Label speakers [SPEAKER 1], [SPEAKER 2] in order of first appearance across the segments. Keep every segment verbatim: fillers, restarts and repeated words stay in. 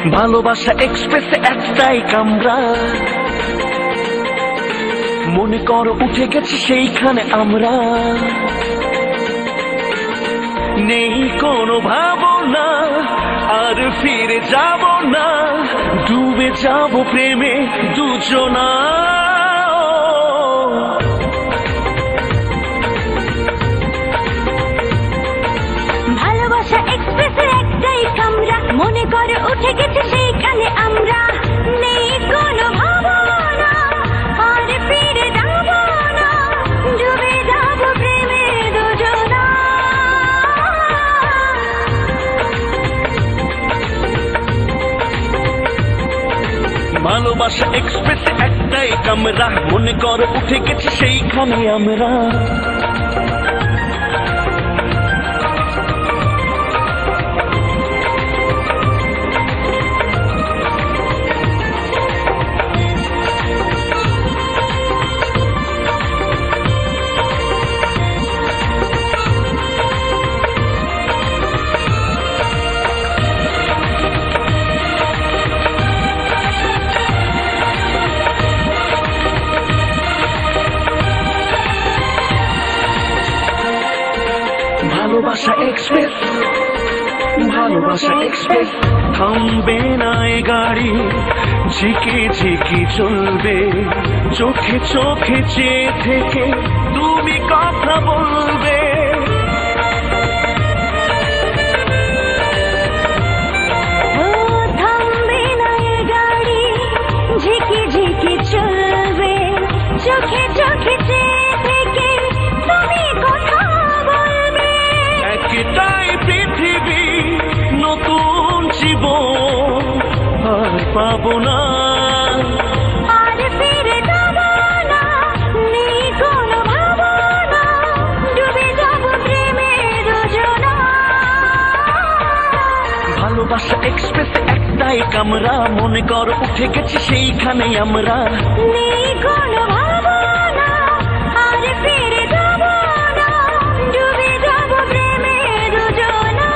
[SPEAKER 1] ভালোবাসা এক্সপ্রেসে একটাই কামরা, মনে করো উঠে গেছি সেইখানে আমরা। নেই কোনো ভাবনা, আর ফিরে যাব না, ডুবে যাব প্রেমে দুজনা।
[SPEAKER 2] ভালোবাসা এক্সপ্রেসের একটাই কামরা, মনে করে উঠে গেছে সেইখানে আমরা। নেই কোনো ভাবনা, আর ফিরে যাব না, ডুবে যাব প্রেমে দুজনা।
[SPEAKER 1] ভালোবাসা এক্সপ্রেসে একটাই কামরা, মনে করো উঠে গেছি সেইখানে আমরা। ভালোবাসা এক্সপ্রেস, ভালোবাসা এক্সপ্রেস, থামবে না এ গাড়ি, ঝিকে ঝিকি চলবে, চোখে চোখে চেয়ে থেকে তুমি কথা বলবে।
[SPEAKER 2] ও থামবে না এ গাড়ি, ঝিকি ঝিকি চলবে, চোখে চোখে চেয়ে থেকে তুমি কথা বলবে।
[SPEAKER 1] একটাই পৃথিবী, নতুন জীবন আর পাবো না,
[SPEAKER 2] আর ফিরে যাব না, নেই কোনো ভাবনা, ডুবে যাব প্রেমে দুজনা।
[SPEAKER 1] ভালোবাসা এক্সপ্রেস একটাই কামরা, মনে করো উঠে গেছি সেইখানে আমরা।
[SPEAKER 2] নেই কোনো ভাবনা, আর ফিরে যাব না, ডুবে যাব প্রেমে দুজনা।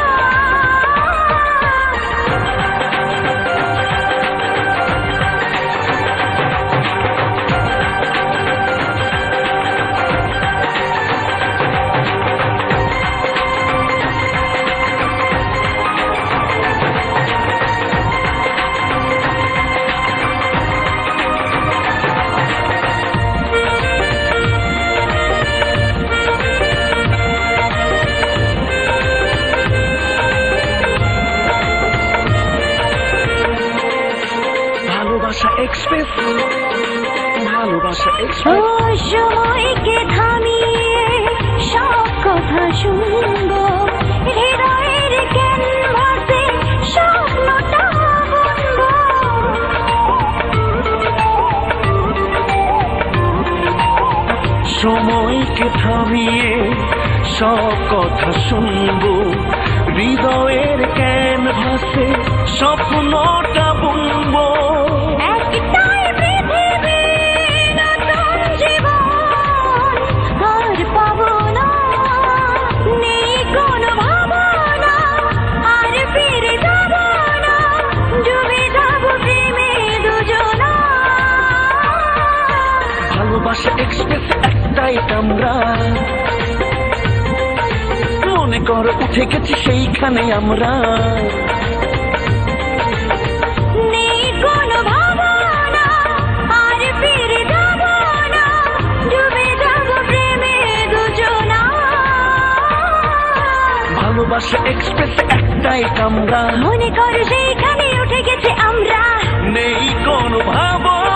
[SPEAKER 1] ভালোবাসা এক্সপ্রেস, ভালোবাসা
[SPEAKER 2] ও
[SPEAKER 1] এক্সপ্রেস,
[SPEAKER 2] সময়কে থামিয়ে সব কথা শুনবো, হৃদয়ের ক্যানভাসে স্বপ্নটা বুনবো।
[SPEAKER 1] সময়কে থামিয়ে সব কথা শুনবো, হৃদয়ের ক্যানভাসে স্বপ্নটা বুনবো।
[SPEAKER 2] একটাই পৃথিবী, নতুন জীবন আর পাবো না, নেই কোনো ভাবনা, আর ফিরে যাব না, ডুবে যাব প্রেমে দুজনা।
[SPEAKER 1] ভালোবাসা এক্সপ্রেস একটাই কামরা, মনে করো উঠে গেছি সেইখানে আমরা।
[SPEAKER 2] নেই কোনো ভাবনা, আর ফিরে যাব না, ডুবে যাব প্রেমে দুজনা।
[SPEAKER 1] ভালোবাসা এক্সপ্রেস একটাই কামরা,
[SPEAKER 2] মনে করো সেইখানে উঠে গেছে আমরা।
[SPEAKER 1] নেই কোনো ভাবনা।